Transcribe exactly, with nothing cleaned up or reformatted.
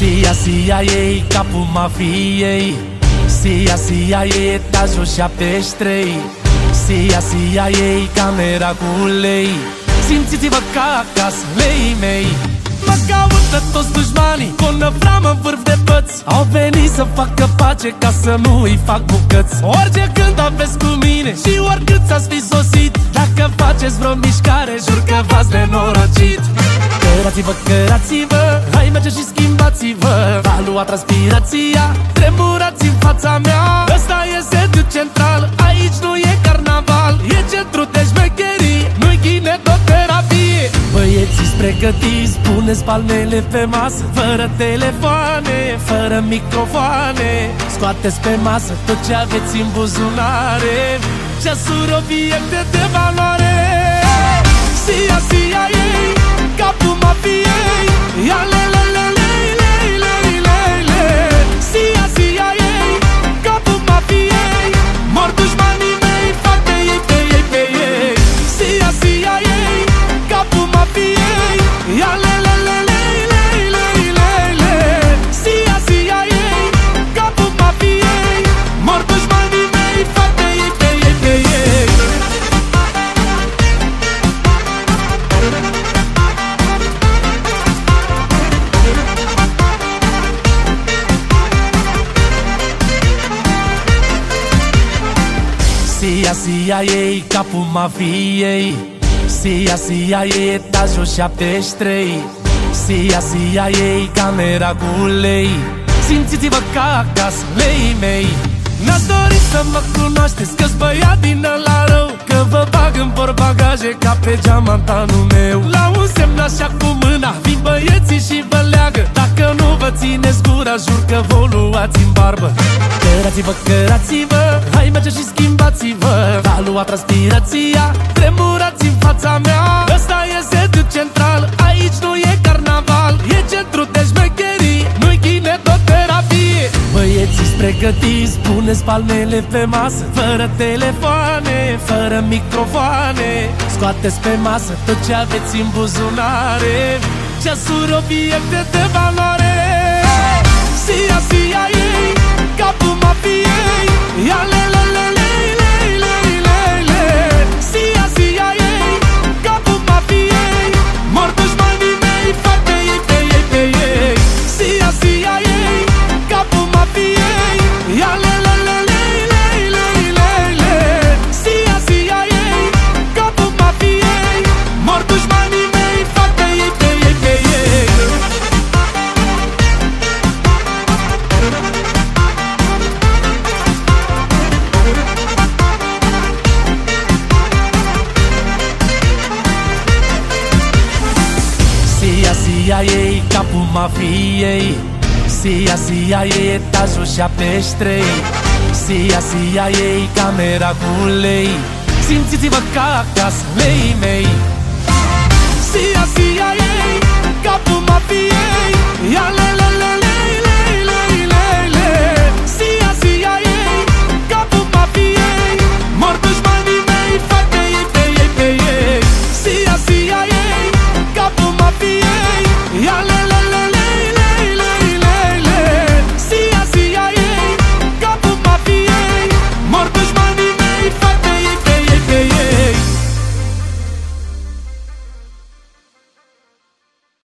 C I A, capul mafiei. C I A, etajul șaptezeci și trei. C I A, camera cu ulei. Simțiți-vă ca acasă, leii mei. Mă caută toți dușmanii cu o năvramă în vârf de băți. Au venit să facă pace ca să nu îi fac bucăți. Orice când aveți cu mine și oricât s-ați fi sosit, dacă faceți vreo mișcare, jur că v-ați nenorocit. Cărați-vă, cărați-vă, hai merge și schimbați-vă. Va lua transpirația, tremurați în fața mea. Ăsta e sediul central, aici nu e carnaval. E centru de șmecherii, nu-i kinetoterapie. Băieții-s pregătiți, puneți palmele pe masă. Fără telefoane, fără microfoane. Scoateți pe masă tot ce aveți în buzunare. Ceasuri, obiecte de valoare. C I A, capul mafiei. Ia le le le le le le le le. C I A, capul mafiei. Mor dușmanii mei, fac pe ei, pe ei, pe ei. C I A, capul mafiei. Ia le le le le le le le le. C I A, capul mafiei. Mor dușmanii mei, fac pe ei, pe ei, pe ei. C I A, capul mafiei. C I A, etajul șaptezeci și trei. C I A, camera cu ulei. Simțiți-vă ca acasă, leii mei. N-ați dorit să mă cunoașteți, că-s băiat din ăla rău, că vă bag în portbagaje ca pe geamantanul meu. La un semn așa cu mâna vin băieții și vă leagă. Dacă nu vă țineți gura, jur că vă luați în barbă. Cărați-vă, cărați-vă, hai merge și schimbați-vă. Va lua transpirația, tremurați în fața mea. Ăsta e sediul central, aici nu e carnaval. E centru de șmecherii, nu-i kinetoterapie. Băieții-s pregătiți, puneți palmele pe masă. Fără telefoane, fără microfoane. Scoateți pe masă tot ce aveți în buzunare. Ceasuri, obiecte de valoare. C I A, capul mafiei. Ia le le le le le le le le. C I A, capul mafiei. Mor dușmanii mei, fac pe ei, pe ei, pe ei. C I A, capul mafiei. Ia le le le le le le le le. C I A, capul mafiei. Mor dușmanii mei, fac pe ei, pe ei, pe ei. C I A, capul mafiei. C I A, etajul șaptezeci și trei. C I A, camera cu ulei. Simțiți-vă ca acasă, leii mei. C I A, capul